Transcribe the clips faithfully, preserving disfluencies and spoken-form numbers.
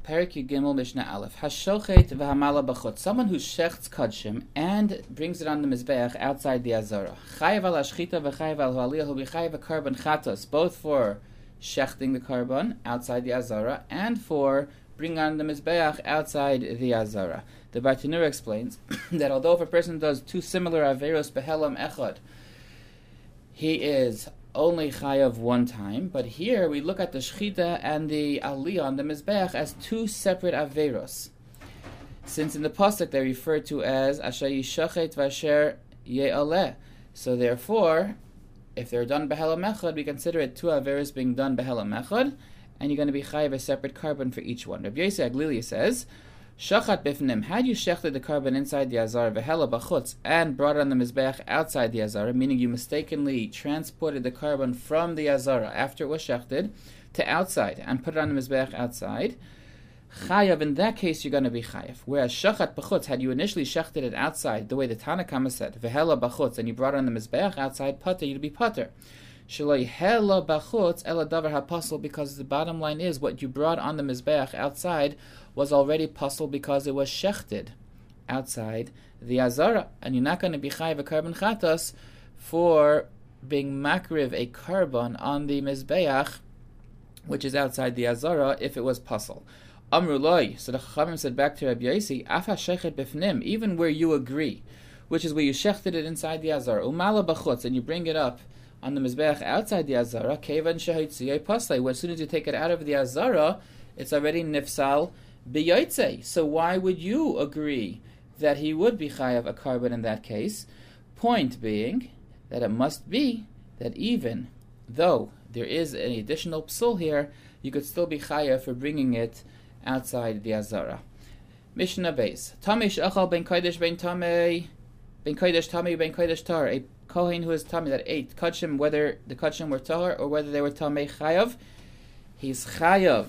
Perik Gimel Mishnah Aleph. Hashochet v'hamala b'chutz. Someone who shechts kodshim and brings it on the mizbeach outside the azara. Chayav al hashchita v'chayav al ha'aliyah hu b'chayav a carbon chatos, both for shechting the carbon outside the azara and for bringing on the mizbeach outside the azara. The Bartanura explains that although if a person does two similar averos behelam echad, he is only chayav one time, but here we look at the shchita and the aliyah on the mizbeach as two separate averos, since in the pasuk they're referred to as asher yishachet v'asher ye'aleh. So therefore, if they're done behelam echad, we consider it two averos being done behelam echad, and you're going to be chayav a separate carbon for each one. Rabbi Yossi Aglili says, Shachat bifnim, had you shechted the carbon inside the azara v'hela b'chutz and brought it on the mizbeach outside the azara, meaning you mistakenly transported the carbon from the azara after it was shechted to outside and put it on the mizbeach outside, chayav, in that case you're going to be chayav. Whereas shachat b'chutz, had you initially shechted it outside, the way the Tana Kama said, v'hela b'chutz, and you brought it on the mizbeach outside, pater, you'd be pater. Shaloi hela b'chutz ela davar hapasul, because the bottom line is what you brought on the mizbeach outside was already pasul because it was shechted outside the azara, and you're not going to be chayav a carbon chatos for being makriv a carbon on the mizbeach, which is outside the azara, if it was pasul. Amru loy, so the Chachamim said back to Rabbi Yossi, afa shechet bifnim, even where you agree, which is where you shechted it inside the azara, umala b'chutz, and you bring it up on the mizbeach outside the azara, kevan shehitziyei pasle, as soon as you take it out of the azara, it's already nifsal b'yotzei. So why would you agree that he would be chayav a carbon in that case? Point being that it must be that even though there is an additional psul here, you could still be chayav for bringing it outside the azara. Mishnah Beis. Tamei she'achal ben kodesh ben tamei ben kodesh tamei ben kodesh tar. A kohen who is tamei that ate kachim, whether the kachim were tahar or whether they were tamei chayav, he's chayav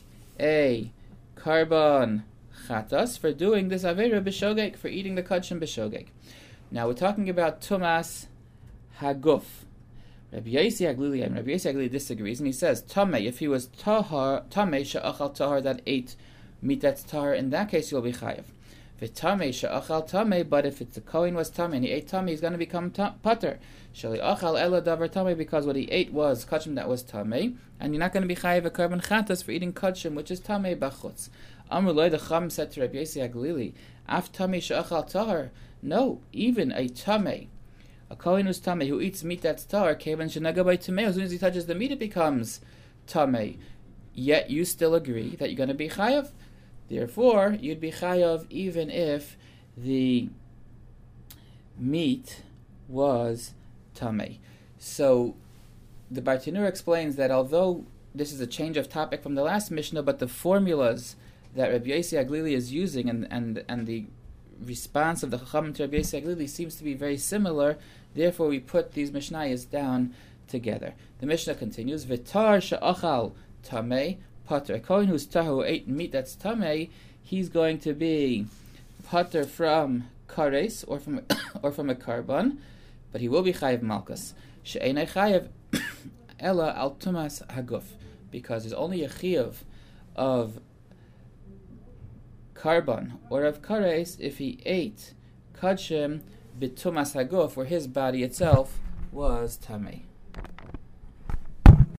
a carbon chatas for doing this avera b'shogeg, for eating the kachim b'shogeg. Now we're talking about tumas haguf. Rabbi Yossi Aglili, and Rabbi Yossi Aglili disagrees, and he says tamei, if he was tahar, tamei she'achal tahar, that ate meat that's tahar, in that case you'll be chayav. V'tamei she'achal tamei, but if it's the kohen was tamei and he ate tamei, he's going to become ta- pater. Shali achal ela davar tamei, because what he ate was kachim that was tamei, and you're not going to be chayav a carbon chatas for eating kachim which is tamei b'chutz. Amr loy, the Chacham said to Rabbi Yossi Aglili, af tamei she'achal tahar, no, even a tamei, a kohen who's tamei, who eats meat that's tahar, kevan shenagabay tamei, as soon as he touches the meat it becomes tamei. Yet you still agree that you're going to be chayav. Therefore, you'd be chayav even if the meat was tamei. So the Bartanura explains that although this is a change of topic from the last Mishnah, but the formulas that Rabbi Yossi Aglili is using and, and, and the response of the Chacham to Rabbi Yossi Aglili seems to be very similar. Therefore, we put these Mishnayos down together. The Mishnah continues, V'tar she'achal tamei pater. A kohen who's tahar, who ate meat that's tamei, he's going to be pater from kares, or from or from a carbon, but he will be chayav malchus. She'enei chayav ela al tumas haguf, because there's only a chiyuv of carbon or of kares if he ate kachim b'tumas haguf, where his body itself was tamei.